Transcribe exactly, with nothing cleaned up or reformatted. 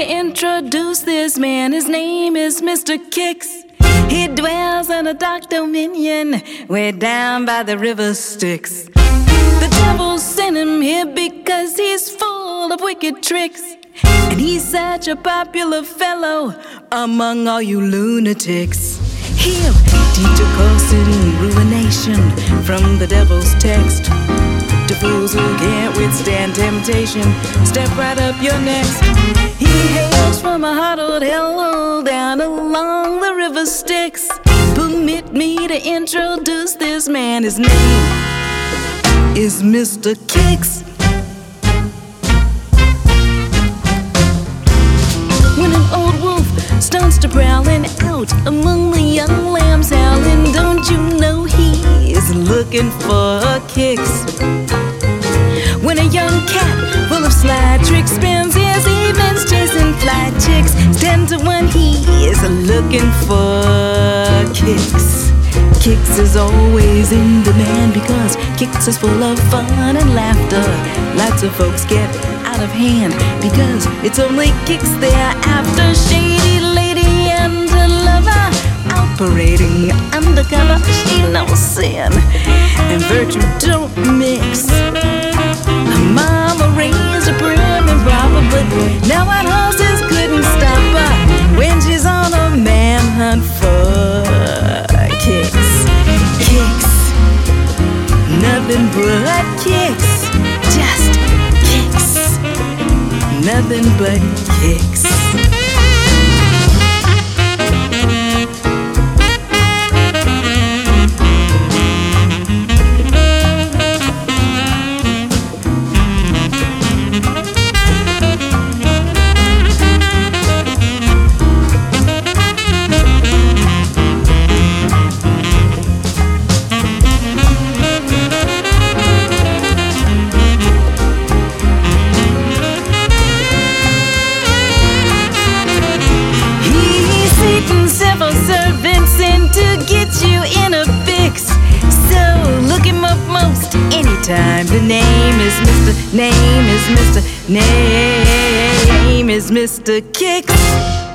introduce this man. His name is Mister Kix. He dwells in a dark dominion way down by the river Styx. The devil sent him here because he's full of wicked tricks, and he's such a popular fellow among all you lunatics. He'll teach a course in ruination from the devil's text. To fools who can't withstand temptation, step right up your next. He hails from a hot old hellhole down along the river Styx. Permit me to introduce this man. His name is Mister Kix. When an old wolf starts to prowling out among the young lambs howling, don't you know he's looking for kicks? When a young cat full of sly tricks spends his evenings chasing fly chicks, ten to one he is looking for kicks. Kix is always in demand because Kix is full of fun and laughter. Lots of folks get out of hand because it's only Kix they're after. Shady lady and a lover operating undercover. She knows sin and virtue don't mix. Her mama raised her prim and proper, but now white horses couldn't stop her when she's on a manhunt for kicks. Kicks, nothing but kicks. Just kicks, nothing but kicks. Time. The name is Mister Name is Mister Name is Mister Kix.